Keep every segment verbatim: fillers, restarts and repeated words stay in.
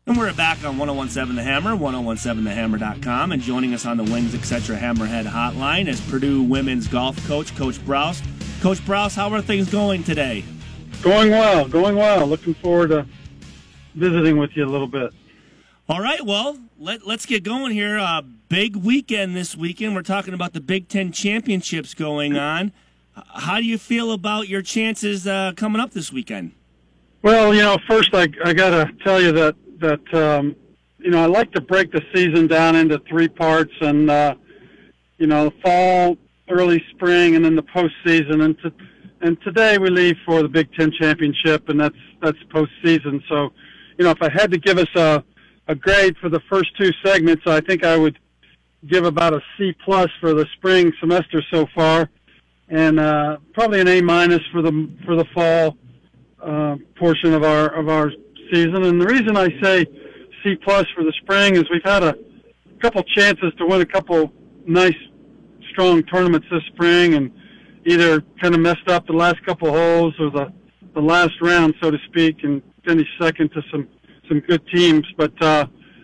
And we're back on ten seventeen The Hammer, ten seventeen the hammer dot com, and joining us on the Wings, et cetera Hammerhead Hotline is Purdue women's golf coach, Coach Brous. Coach Brous, how are things going today? Going well, going well. Looking forward to visiting with you a little bit. All right, well, let, let's get going here. Uh, big weekend this weekend. We're talking about the Big Ten Championships going on. How do you feel about your chances uh, coming up this weekend? Well, you know, first I, I got to tell you that, that um, you know, I like to break the season down into three parts, and, uh, you know, fall, early spring, and then the postseason. And, to, and today we leave for the Big Ten Championship, and that's that's postseason. So, you know, if I had to give us a, a grade for the first two segments, I think I would give about a C plus for the spring semester so far, and uh, probably an A minus for the for the fall uh, portion of our of our season. And the reason I say C plus for the spring is we've had a couple chances to win a couple nice, strong tournaments this spring, and either kind of messed up the last couple holes or the the last round, so to speak, and finished second to some some good teams. But uh,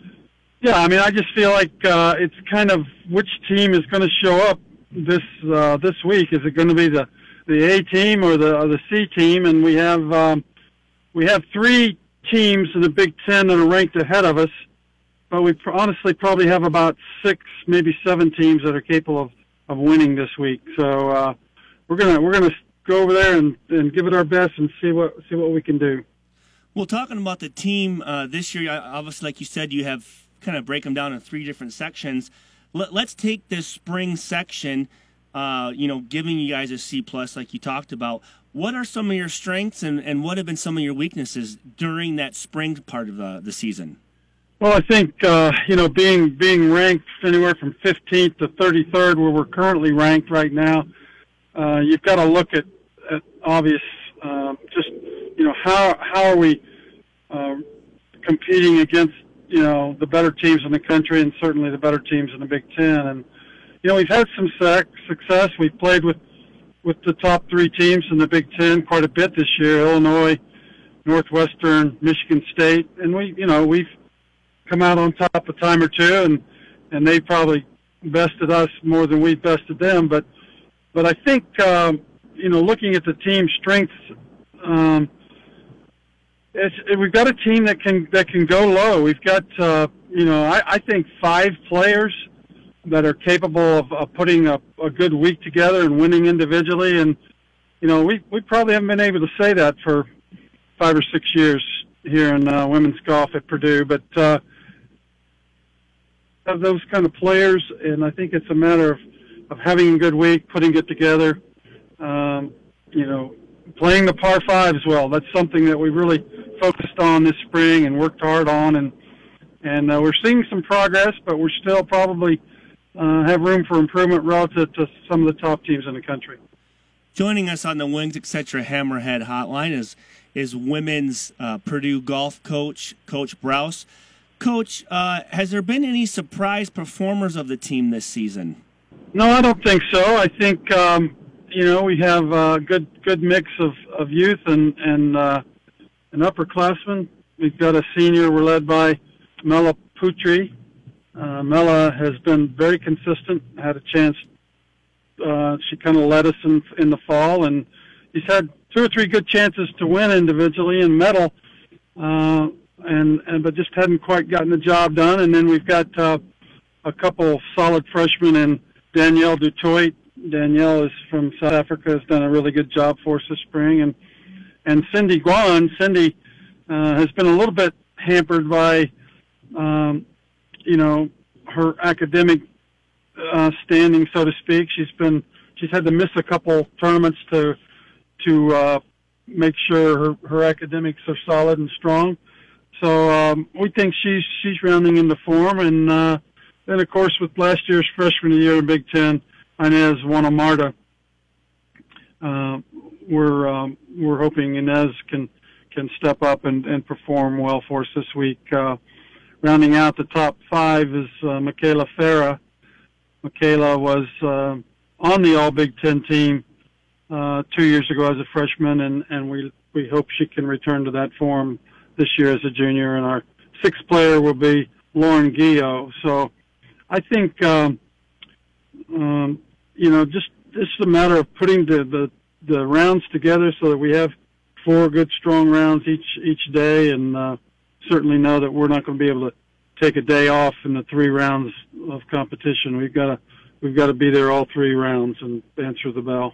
yeah, I mean, I just feel like uh, it's kind of which team is going to show up this uh, this week. Is it going to be the the A team or the or the C team? And we have um, we have three teams in the Big Ten that are ranked ahead of us, but we honestly probably have about six, maybe seven teams that are capable of, of winning this week. So uh, we're gonna we're gonna go over there and, and give it our best and see what see what we can do. Well, talking about the team uh, this year, obviously, like you said, you have kind of break them down in three different sections. Let, let's take this spring section. Uh, you know, giving you guys a C plus, like you talked about. What are some of your strengths, and, and what have been some of your weaknesses during that spring part of the, the season? Well, I think uh, you know, being being ranked anywhere from fifteenth to thirty-third, where we're currently ranked right now, uh, you've got to look at, at obvious, uh, just you know, how how are we uh, competing against you know the better teams in the country, and certainly the better teams in the Big Ten. And you know, we've had some success. We've played with, with the top three teams in the Big Ten quite a bit this year: Illinois, Northwestern, Michigan State, and we, you know, we've come out on top a time or two, and and they probably bested us more than we bested them. But but I think um, you know, looking at the team strengths, um, it's, we've got a team that can that can go low. We've got uh, you know, I, I think five players that are capable of, of putting a, a good week together and winning individually. And, you know, we, we probably haven't been able to say that for five or six years here in uh, women's golf at Purdue. But uh, have those kind of players, and I think it's a matter of, of having a good week, putting it together, um, you know, playing the par five as well. That's something that we really focused on this spring and worked hard on. And, and uh, we're seeing some progress, but we're still probably Uh, have room for improvement relative to some of the top teams in the country. Joining us on the Wings, et cetera Hammerhead Hotline is is women's uh, Purdue golf coach, Coach Brous. Coach, uh, has there been any surprise performers of the team this season? No, I don't think so. I think um, you know, we have a good good mix of, of youth and and uh, an upperclassmen. We've got a senior. We're led by Mela Putri. Uh, Mela has been very consistent, had a chance. Uh, she kind of led us in, in the fall, and he's had two or three good chances to win individually and medal, uh, and, and but just hadn't quite gotten the job done. And then we've got uh, a couple solid freshmen in Danielle Dutoit. Danielle is from South Africa, has done a really good job for us this spring. And, and Cindy Guan. Cindy uh, has been a little bit hampered by um, you know, her academic uh, standing, so to speak. She's been, she's had to miss a couple tournaments to, to uh, make sure her, her academics are solid and strong. So um, we think she's, she's rounding into form. And uh, then, of course, with last year's freshman of the year in Big Ten, Inez Wanamarta, uh, we're, um, we're hoping Inez can, can step up and, and perform well for us this week. Uh, Rounding out the top five is uh, Michaela Farah. Michaela was uh, on the All-Big Ten team uh, two years ago as a freshman, and, and we we hope she can return to that form this year as a junior in our sixth player will be Lauren Guillot. So I think, um, um, you know, just it's a matter of putting the, the, the rounds together so that we have four good, strong rounds each each day, and uh, certainly know that we're not going to be able to take a day off in the three rounds of competition. We've got to we've got to be there all three rounds and answer the bell.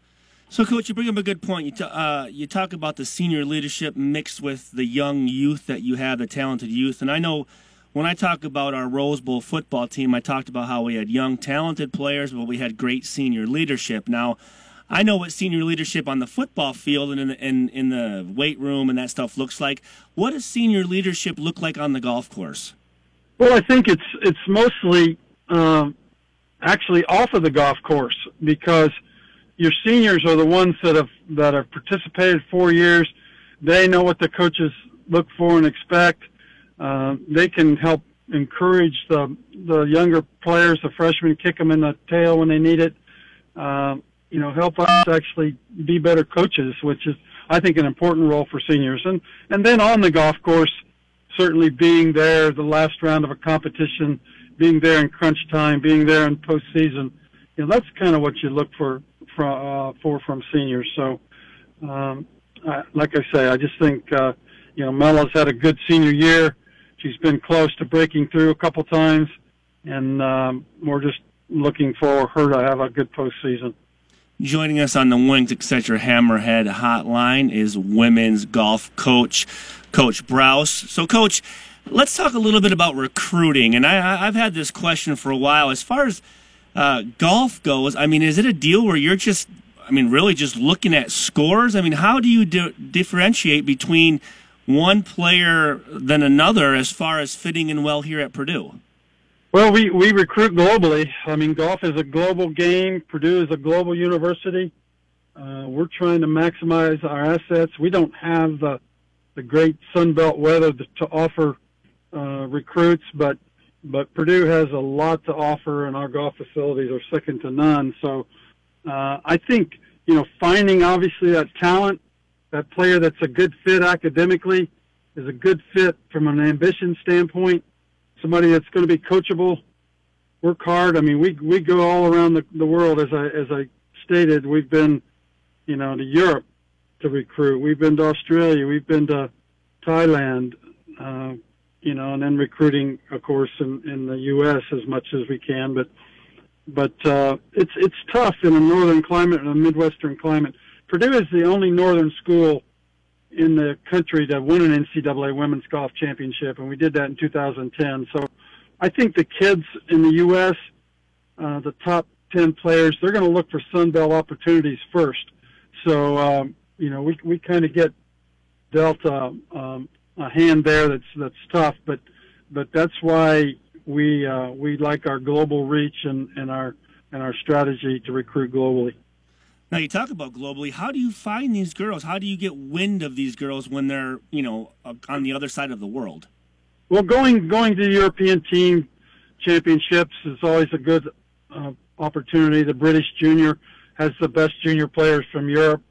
So, Coach, you bring up a good point. You, t- uh, you talk about the senior leadership mixed with the young youth that you have, the talented youth. And I know when I talk about our Rose Bowl football team, I talked about how we had young, talented players, but we had great senior leadership. Now, I know what senior leadership on the football field and in the, in, in the weight room and that stuff looks like. What does senior leadership look like on the golf course? Well, I think it's it's mostly um, actually off of the golf course, because your seniors are the ones that have that have participated four years. They know what the coaches look for and expect. Uh, they can help encourage the the younger players, the freshmen, kick them in the tail when they need it. Uh, you know, help us actually be better coaches, which is, I think, an important role for seniors. And and then on the golf course, certainly being there the last round of a competition, being there in crunch time, being there in postseason. You know, that's kind of what you look for for, uh, for from seniors. So, um, I, like I say, I just think uh, you know, Mella's had a good senior year. She's been close to breaking through a couple times, and um, we're just looking for her to have a good postseason. Joining us on the Wings Etc. Hammerhead Hotline is women's golf coach, Coach Brous. So, Coach, let's talk a little bit about recruiting. And I, I've had this question for a while. As far as uh, golf goes, I mean, is it a deal where you're just, I mean, really just looking at scores? I mean, how do you di- differentiate between one player than another as far as fitting in well here at Purdue? Well, we, we recruit globally. I mean, golf is a global game. Purdue is a global university. Uh, we're trying to maximize our assets. We don't have the the great Sun Belt weather to, to offer uh, recruits, but but Purdue has a lot to offer, and our golf facilities are second to none. So uh, I think, you know, finding obviously that talent, that player that's a good fit academically, is a good fit from an ambition standpoint, somebody that's going to be coachable, work hard. I mean, we we go all around the, the world, as I as I stated. We've been, you know, to Europe to recruit. We've been to Australia. We've been to Thailand, uh, you know, and then recruiting, of course, in, in the U S as much as we can. But but uh, it's it's tough in a northern climate and a midwestern climate. Purdue is the only northern school in the country to win an N C double A women's golf championship, and we did that in two thousand ten. So I think the kids in the U S, uh, the top ten players, they're going to look for Sun Belt opportunities first. So, um, you know, we we kind of get dealt uh, um, a hand there that's that's tough, but but that's why we uh, we like our global reach and, and our and our strategy to recruit globally. Now, you talk about globally. How do you find these girls? How do you get wind of these girls when they're, you know, on the other side of the world? Well, going going to the European team championships is always a good uh, opportunity. The British junior has the best junior players from Europe.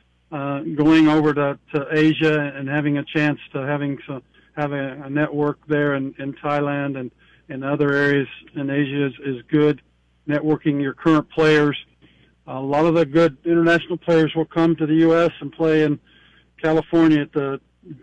Uh, going over to, to Asia and having a chance to having some, have a, a network there in, in Thailand and in other areas in Asia is, is good. Networking your current players. A lot of the good international players will come to the U S and play in California at the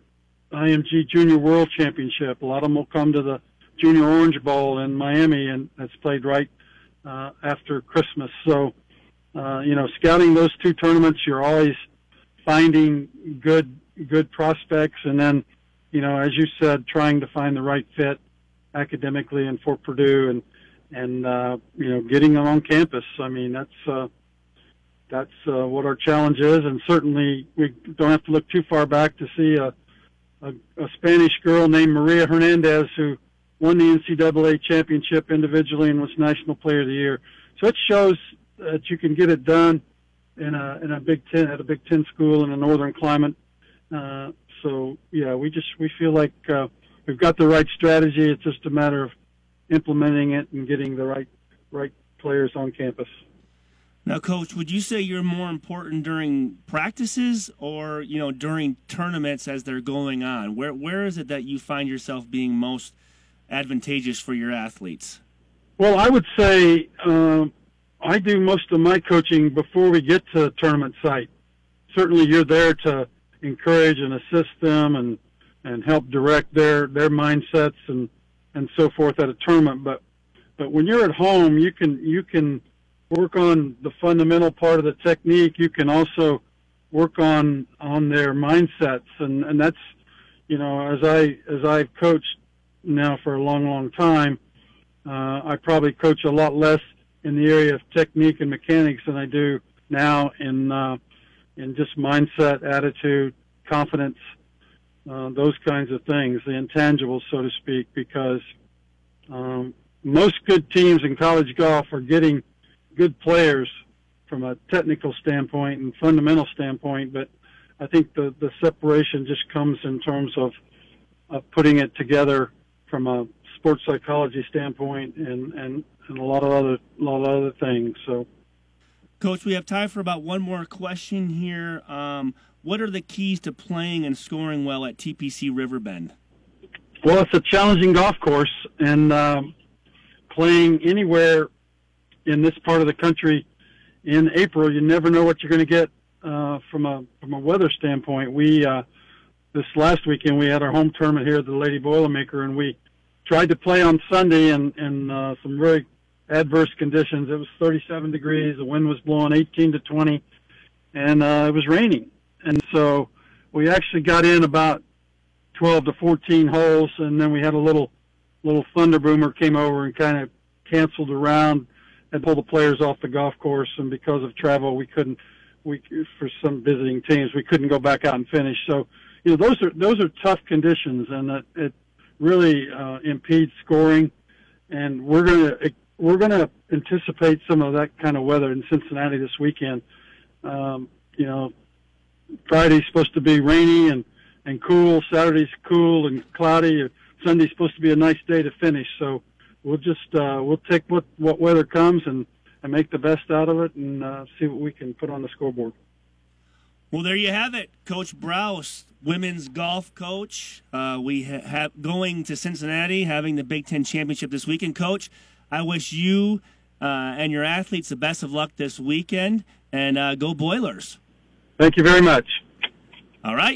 I M G Junior World Championship. A lot of them will come to the Junior Orange Bowl in Miami, and that's played right uh, after Christmas. So, uh, you know, scouting those two tournaments, you're always finding good good prospects, and then, you know, as you said, trying to find the right fit academically and for Purdue, and and uh, you know, getting them on campus. I mean, that's uh, that's uh, what our challenge is, and certainly we don't have to look too far back to see a, a, a Spanish girl named Maria Hernandez who won the N C double A championship individually and was National Player of the Year. So it shows that you can get it done in a in a Big Ten at a Big Ten school in a northern climate. Uh, so yeah, we just we feel like uh, we've got the right strategy. It's just a matter of implementing it and getting the right right players on campus. Now, Coach, would you say you're more important during practices or, you know, during tournaments as they're going on? Where Where is it that you find yourself being most advantageous for your athletes? Well, I would say um, I do most of my coaching before we get to tournament site. Certainly you're there to encourage and assist them and, and help direct their, their mindsets and, and so forth at a tournament. But but when you're at home, you can you can work on the fundamental part of the technique. You can also work on on their mindsets, and, and that's, you know, as I as I've coached now for a long, long time, uh, I probably coach a lot less in the area of technique and mechanics than I do now in uh, in just mindset, attitude, confidence, uh, those kinds of things, the intangibles, so to speak, because um, most good teams in college golf are getting good players from a technical standpoint and fundamental standpoint, but I think the, the separation just comes in terms of, of putting it together from a sports psychology standpoint and, and, and a lot of other a lot of other things. So, Coach, we have time for about one more question here. Um, what are the keys to playing and scoring well at T P C Riverbend? Well, it's a challenging golf course, and um, playing anywhere in this part of the country in April, you never know what you're going to get uh, from a from a weather standpoint. We uh, this last weekend we had our home tournament here at the Lady Boilermaker, and we tried to play on Sunday in, in uh, some very adverse conditions. It was thirty-seven degrees, the wind was blowing eighteen to twenty, and uh, it was raining. And so we actually got in about twelve to fourteen holes, and then we had a little little thunder boomer came over and kind of canceled around and pulled the players off the golf course. And because of travel, we couldn't. We for some visiting teams, we couldn't go back out and finish. So, you know, those are those are tough conditions, and it, it really uh, impedes scoring. And we're gonna we're gonna anticipate some of that kind of weather in Cincinnati this weekend. Um, you know, Friday's supposed to be rainy and and cool. Saturday's cool and cloudy. Sunday's supposed to be a nice day to finish. So we'll just uh, we'll take what what weather comes and, and make the best out of it and uh, see what we can put on the scoreboard. Well, there you have it, Coach Brous, women's golf coach. Uh, we ha- have going to Cincinnati, having the Big Ten championship this weekend. Coach, I wish you uh, and your athletes the best of luck this weekend, and uh, go Boilers. Thank you very much. All right.